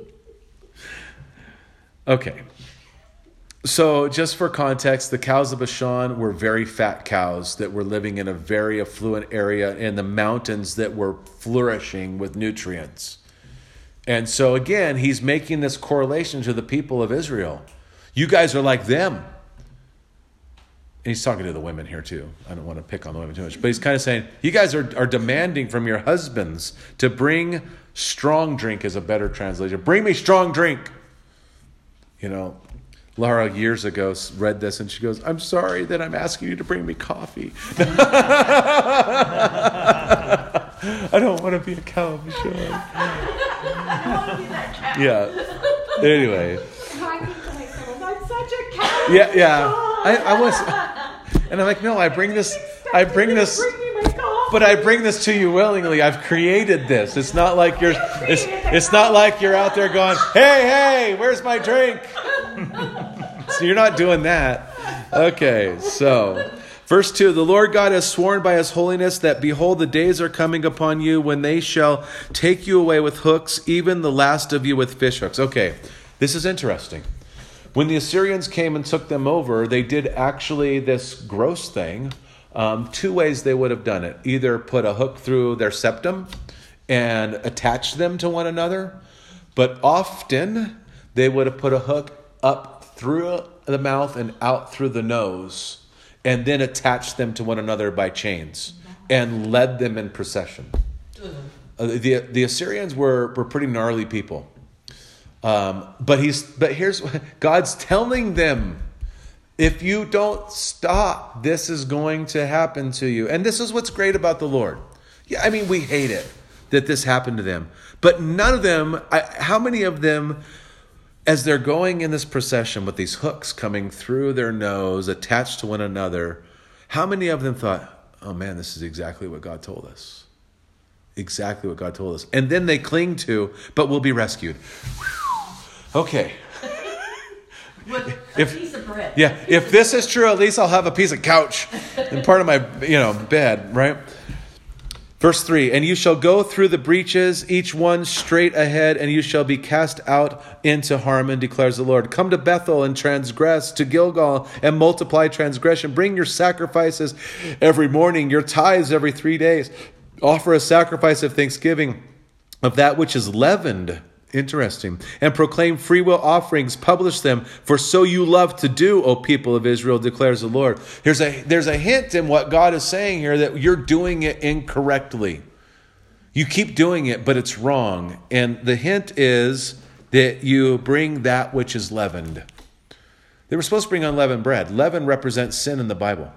Okay. So just for context, the cows of Bashan were very fat cows that were living in a very affluent area in the mountains that were flourishing with nutrients. And so again, he's making this correlation to the people of Israel. You guys are like them. And he's talking to the women here too. I don't want to pick on the women too much. But he's kind of saying, you guys are, are demanding from your husbands to bring strong drink is a better translation. Bring me strong drink. You know, Laura years ago read this and she goes, I'm sorry that I'm asking you to bring me coffee. I don't want to be a cow of Bashan. I don't want to be that cat. Yeah. Anyway. I think to myself, I'm such a cat. Yeah, yeah. I, I was, and I'm like, no, I bring this, I bring this, but I bring this to you willingly. I've created this. It's not like you're, it's, it's not like you're out there going, hey, hey, where's my drink? So you're not doing that. Okay, so verse two, the Lord God has sworn by his holiness that behold, the days are coming upon you when they shall take you away with hooks, even the last of you with fish hooks. Okay, this is interesting. When the Assyrians came and took them over, they did actually this gross thing. Um, two ways they would have done it. Either put a hook through their septum and attach them to one another, but often they would have put a hook up through the mouth and out through the nose, and then attached them to one another by chains and led them in procession. Uh, the the Assyrians were, were pretty gnarly people. Um, but he's but here's God's telling them, if you don't stop, this is going to happen to you. And this is what's great about the Lord. Yeah, I mean, we hate it that this happened to them. But none of them, I, how many of them, as they're going in this procession with these hooks coming through their nose, attached to one another, how many of them thought, oh man, this is exactly what God told us. Exactly what God told us. And then they cling to, but we'll be rescued. Okay. With a If, piece of bread. yeah, if this is true, at least I'll have a piece of couch and part of my, you know, bed, right? Verse three, and you shall go through the breaches, each one straight ahead, and you shall be cast out into Harmon, declares the Lord. Come to Bethel and transgress, to Gilgal and multiply transgression. Bring your sacrifices every morning, your tithes every three days. Offer a sacrifice of thanksgiving of that which is leavened. Interesting. And proclaim freewill offerings, publish them, for so you love to do, O people of Israel, declares the Lord. There's a, there's a hint in what God is saying here that you're doing it incorrectly. You keep doing it, but it's wrong. And the hint is that you bring that which is leavened. They were supposed to bring unleavened bread. Leaven represents sin in the Bible.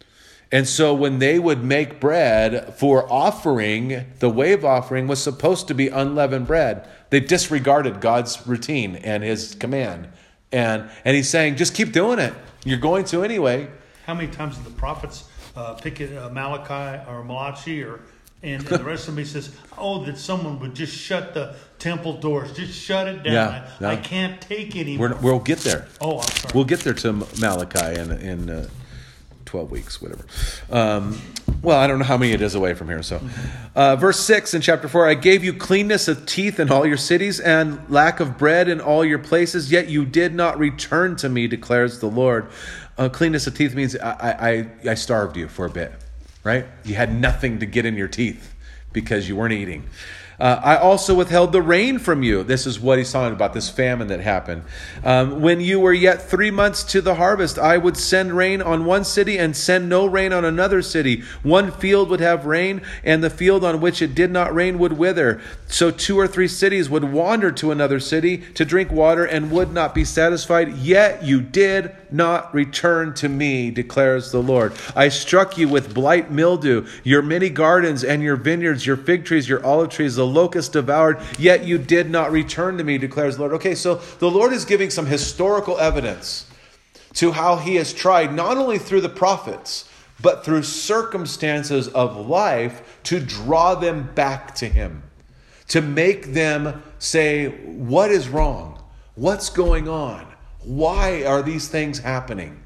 And so when they would make bread for offering, the wave offering was supposed to be unleavened bread. They disregarded God's routine and his command. And and he's saying, just keep doing it. You're going to anyway. How many times did the prophets uh, pick it, uh, Malachi or Malachi or and, and the rest of me says, oh, that someone would just shut the temple doors, just shut it down. Yeah, I, no. I can't take anymore. We're, we'll get there. Oh, I'm sorry. We'll get there to Malachi in in uh, twelve weeks, whatever. Um, well, I don't know how many it is away from here. So, uh, verse six in chapter four, I gave you cleanness of teeth in all your cities and lack of bread in all your places, yet you did not return to me, declares the Lord. Uh, cleanness of teeth means I, I, I starved you for a bit, right? You had nothing to get in your teeth because you weren't eating. Uh, I also withheld the rain from you. This is what he's talking about, this famine that happened. Um, when you were yet three months to the harvest, I would send rain on one city and send no rain on another city. One field would have rain, and the field on which it did not rain would wither. So two or three cities would wander to another city to drink water and would not be satisfied. Yet you did not return to me, declares the Lord. I struck you with blight mildew, your many gardens and your vineyards, your fig trees, your olive trees, the locust devoured, yet you did not return to me, declares the Lord. Okay, so the Lord is giving some historical evidence to how he has tried, not only through the prophets, but through circumstances of life, to draw them back to him, to make them say, what is wrong? What's going on? Why are these things happening?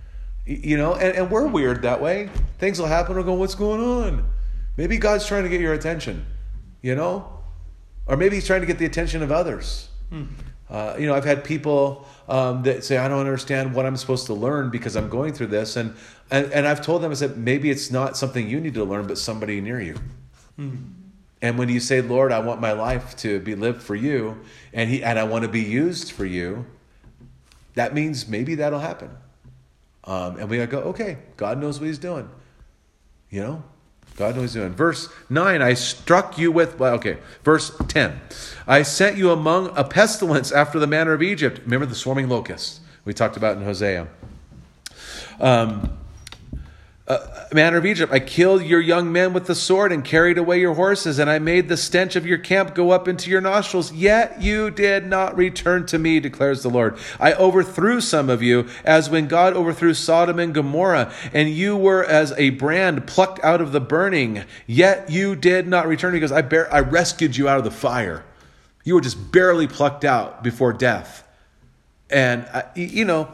You know, and, and we're weird that way. Things will happen, we'll go, what's going on? Maybe God's trying to get your attention, you know? Or maybe he's trying to get the attention of others. Hmm. Uh, you know, I've had people um, that say, I don't understand what I'm supposed to learn because I'm going through this. And, and, and I've told them, I said, maybe it's not something you need to learn, but somebody near you. Hmm. And when you say, Lord, I want my life to be lived for you, and he and I want to be used for you, that means maybe that'll happen. Um, and we gotta go, okay, God knows what he's doing. You know? God knows what he's doing. Verse nine, I struck you with, well, okay, verse ten. I sent you among a pestilence after the manner of Egypt. Remember the swarming locusts we talked about in Hosea. Um, uh, manner of Egypt. I killed your young men with the sword and carried away your horses, and I made the stench of your camp go up into your nostrils. Yet you did not return to me, declares the Lord. I overthrew some of you, as when God overthrew Sodom and Gomorrah, and you were as a brand plucked out of the burning. Yet you did not return, because I, bar- I rescued you out of the fire. You were just barely plucked out before death. And, uh, you know,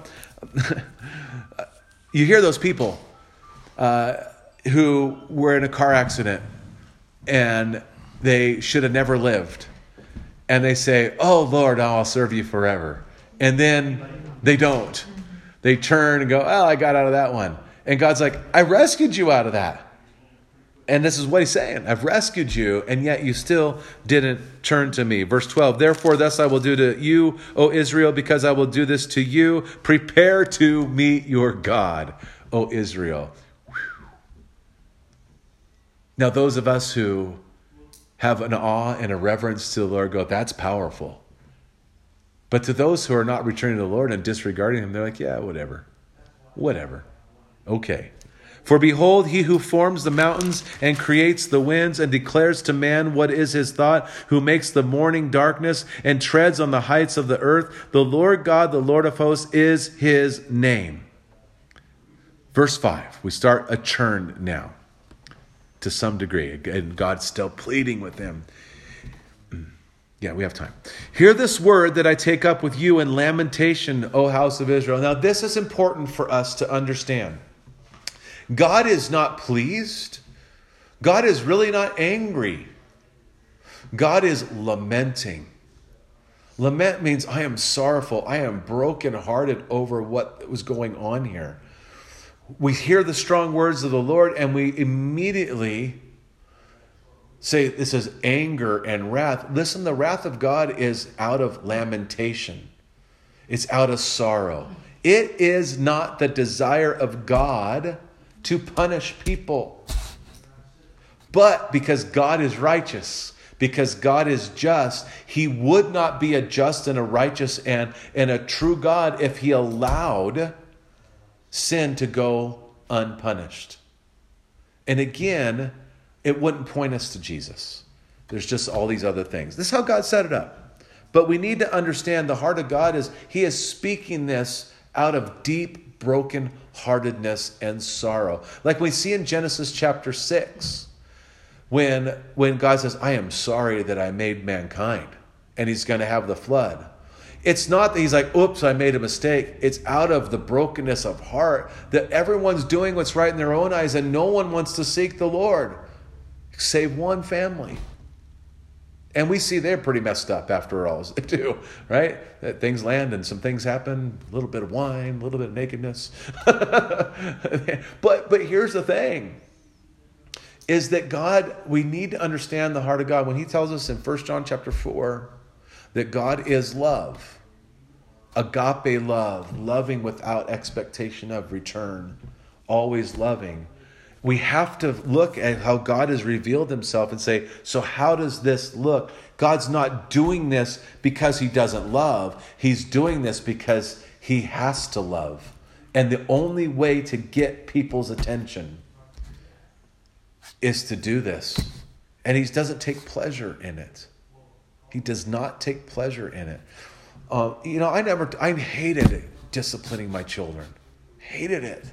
you hear those people Uh, who were in a car accident and they should have never lived. And they say, oh, Lord, I'll serve you forever. And then they don't. They turn and go, oh, I got out of that one. And God's like, I rescued you out of that. And this is what he's saying. I've rescued you, and yet you still didn't turn to me. Verse twelve, therefore thus I will do to you, O Israel, because I will do this to you. Prepare to meet your God, O Israel. Now, those of us who have an awe and a reverence to the Lord go, that's powerful. But to those who are not returning to the Lord and disregarding him, they're like, yeah, whatever. Whatever. Okay. For behold, he who forms the mountains and creates the winds and declares to man what is his thought, who makes the morning darkness and treads on the heights of the earth, the Lord God, the Lord of hosts, is his name. Verse five, we start a churn now. To some degree, and God's still pleading with them. Yeah, we have time. Hear this word that I take up with you in lamentation, O house of Israel. Now, this is important for us to understand. God is not pleased. God is really not angry. God is lamenting. Lament means I am sorrowful. I am brokenhearted over what was going on here. We hear the strong words of the Lord and we immediately say this is anger and wrath. Listen, the wrath of God is out of lamentation. It's out of sorrow. It is not the desire of God to punish people. But because God is righteous, because God is just, he would not be a just and a righteous and, and a true God if he allowed sin to go unpunished. And again, it wouldn't point us to Jesus. There's just all these other things. This is how God set it up. But we need to understand the heart of God is he is speaking this out of deep brokenheartedness and sorrow. Like we see in Genesis chapter six, when, when God says, I am sorry that I made mankind, and he's going to have the flood. It's not that he's like, oops, I made a mistake. It's out of the brokenness of heart that everyone's doing what's right in their own eyes and no one wants to seek the Lord, save one family. And we see they're pretty messed up after all, as they do, right? That things land and some things happen, a little bit of wine, a little bit of nakedness. but, but here's the thing, is that God, we need to understand the heart of God. When he tells us in First John chapter four, that God is love, agape love, loving without expectation of return, always loving. We have to look at how God has revealed himself and say, so how does this look? God's not doing this because he doesn't love. He's doing this because he has to love. And the only way to get people's attention is to do this. And he doesn't take pleasure in it. He does not take pleasure in it. Um, you know, I never, I hated disciplining my children. Hated it.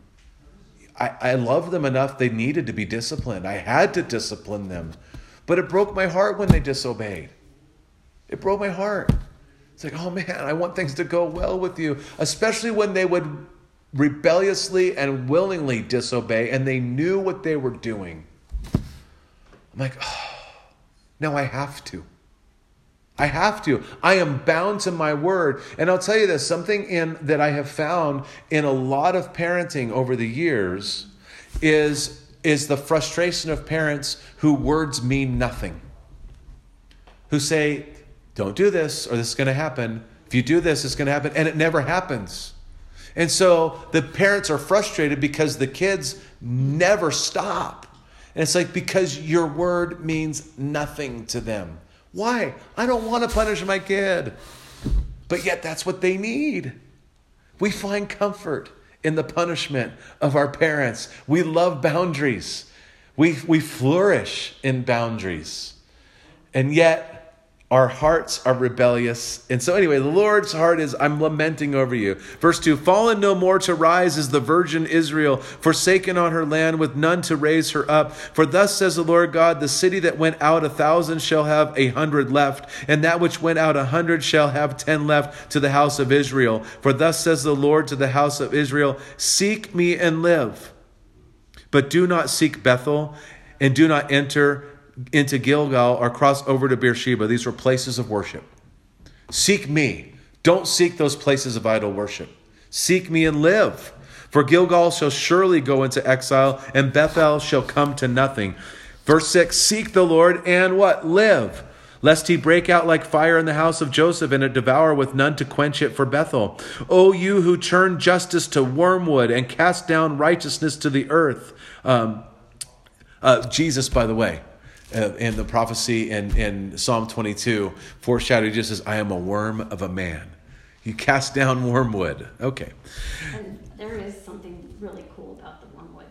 I, I loved them enough. They needed to be disciplined. I had to discipline them. But it broke my heart when they disobeyed. It broke my heart. It's like, oh man, I want things to go well with you. Especially when they would rebelliously and willingly disobey and they knew what they were doing. I'm like, oh, now I have to. I have to. I am bound to my word. And I'll tell you this, something in that I have found in a lot of parenting over the years is, is the frustration of parents who words mean nothing. Who say, don't do this or this is going to happen. If you do this, it's going to happen. And it never happens. And so the parents are frustrated because the kids never stop. And it's like, because your word means nothing to them. Why? I don't want to punish my kid. But yet that's what they need. We find comfort in the punishment of our parents. We love boundaries. We, we flourish in boundaries. And yet, our hearts are rebellious. And so anyway, the Lord's heart is, I'm lamenting over you. Verse two, fallen no more to rise is the virgin Israel, forsaken on her land with none to raise her up. For thus says the Lord God, the city that went out a thousand shall have a hundred left, and that which went out a hundred shall have ten left to the house of Israel. For thus says the Lord to the house of Israel, seek me and live. But do not seek Bethel, and do not enter into Gilgal or cross over to Beersheba. These were places of worship. Seek me. Don't seek those places of idol worship. Seek me and live. For Gilgal shall surely go into exile, and Bethel shall come to nothing. Verse six, seek the Lord and what? Live. Lest he break out like fire in the house of Joseph, and it devour with none to quench it for Bethel. O you who turn justice to wormwood and cast down righteousness to the earth. Um, uh, Jesus, by the way, Uh, in the prophecy in, in Psalm twenty-two, foreshadowed, just says, I am a worm of a man. You cast down wormwood. Okay. And there is something really cool about the wormwood.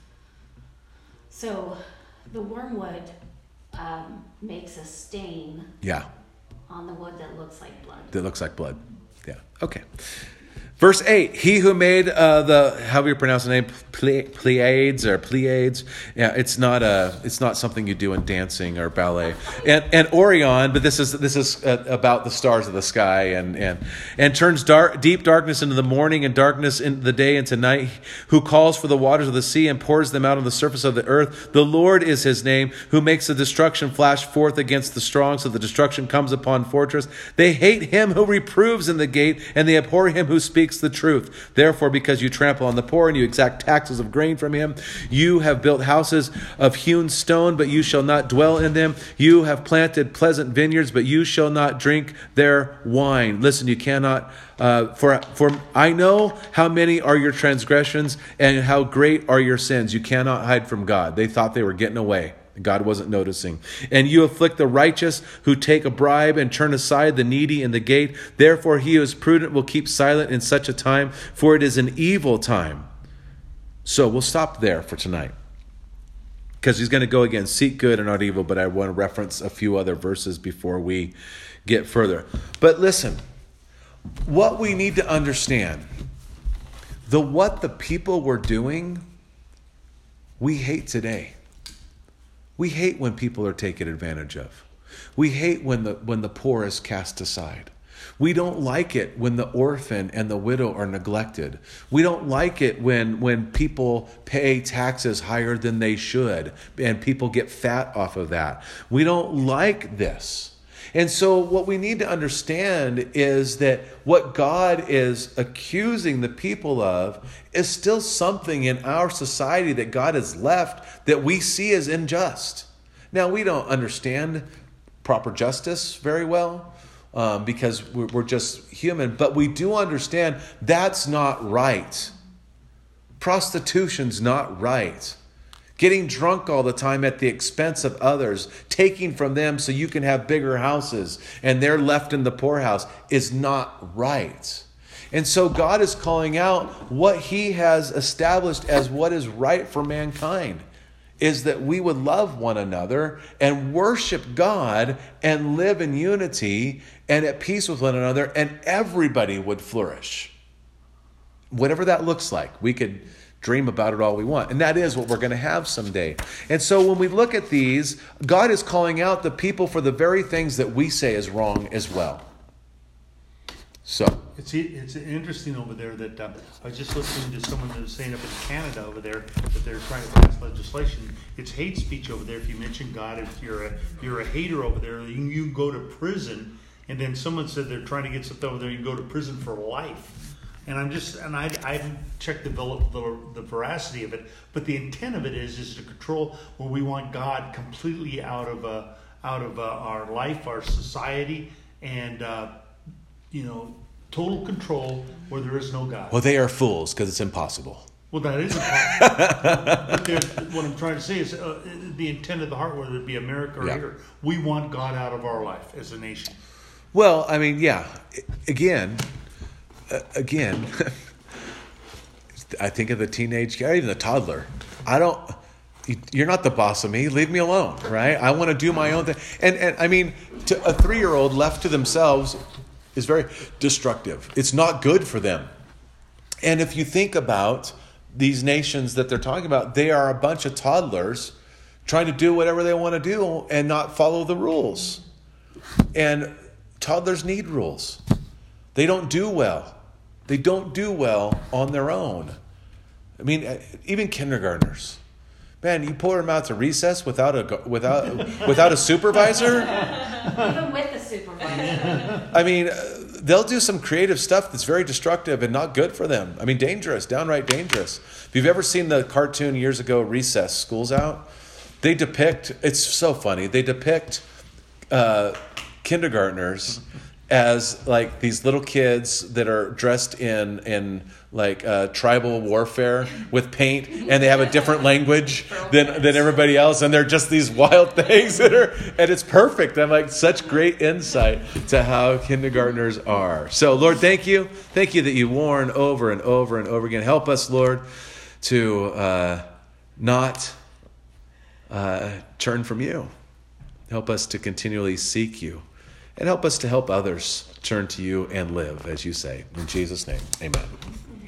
So the wormwood um, makes a stain Yeah. on the wood that looks like blood. That looks like blood. Yeah. Okay. Verse eight, he who made uh, the, how do you pronounce the name? Ple- Pleiades or Pleiades. Yeah, it's not a, it's not something you do in dancing or ballet. And, and Orion, but this is this is uh, about the stars of the sky, and and and turns dark, deep darkness into the morning, and darkness into the day into night. Who calls for the waters of the sea and pours them out on the surface of the earth. The Lord is his name, who makes the destruction flash forth against the strong, so the destruction comes upon fortress. They hate him who reproves in the gate, and they abhor him who speaks the truth. Therefore, because you trample on the poor and you exact taxes of grain from him, you have built houses of hewn stone, but you shall not dwell in them. You have planted pleasant vineyards, but you shall not drink their wine. Listen, you cannot, uh, for, for I know how many are your transgressions and how great are your sins. You cannot hide from God. They thought they were getting away. God wasn't noticing. And you afflict the righteous who take a bribe and turn aside the needy in the gate. Therefore, he who is prudent will keep silent in such a time, for it is an evil time. So we'll stop there for tonight, because he's going to go again, seek good and not evil. But I want to reference a few other verses before we get further. But listen, what we need to understand, the what the people were doing, we hate today. We hate when people are taken advantage of. We hate when the when the poor is cast aside. We don't like it when the orphan and the widow are neglected. We don't like it when, when people pay taxes higher than they should and people get fat off of that. We don't like this. And so what we need to understand is that what God is accusing the people of is still something in our society that God has left that we see as unjust. Now, we don't understand proper justice very well um, because we're, we're just human, but we do understand that's not right. Prostitution's not right. Getting drunk all the time at the expense of others, taking from them so you can have bigger houses and they're left in the poorhouse is not right. And so God is calling out what he has established as what is right for mankind, is that we would love one another and worship God and live in unity and at peace with one another, and everybody would flourish. Whatever that looks like, we could dream about it all we want. And that is what we're going to have someday. And so when we look at these, God is calling out the people for the very things that we say is wrong as well. So it's it's interesting over there that uh, I was just listening to someone that was saying up in Canada over there that they're trying to pass legislation. It's hate speech over there. If you mention God, if you're a you're a hater over there, you, you go to prison. And then someone said they're trying to get something over there. You can go to prison for life. And I'm just, and I, I haven't checked the, the the veracity of it, but the intent of it is is to control where we want God completely out of uh, out of uh, our life, our society, and uh, you know, total control where there is no God. Well, they are fools because it's impossible. Well, that is impossible. But what I'm trying to say is uh, the intent of the heart, whether it be America or yeah. here, we want God out of our life as a nation. Well, I mean, yeah. Again. Uh, again, I think of the teenage guy, even the toddler. I don't, you're not the boss of me. Leave me alone, right? I want to do my own thing. And, and I mean, to a three-year-old left to themselves is very destructive. It's not good for them. And if you think about these nations that they're talking about, they are a bunch of toddlers trying to do whatever they want to do and not follow the rules. And toddlers need rules. They don't do well. They don't do well on their own. I mean, even kindergartners. Man, you pull them out to recess without a without without a supervisor. Even with the supervisor. I mean, they'll do some creative stuff that's very destructive and not good for them. I mean, dangerous, downright dangerous. If you've ever seen the cartoon years ago, Recess, School's Out, they depict, it's so funny, they depict uh, kindergartners as like these little kids that are dressed in in like uh, tribal warfare with paint, and they have a different language than than everybody else, and they're just these wild things that are, and it's perfect. I'm like, such great insight to how kindergartners are. So Lord, thank you, thank you that you warn over and over and over again. Help us, Lord, to uh, not uh, turn from you. Help us to continually seek you. And help us to help others turn to you and live, as you say. In Jesus' name, amen.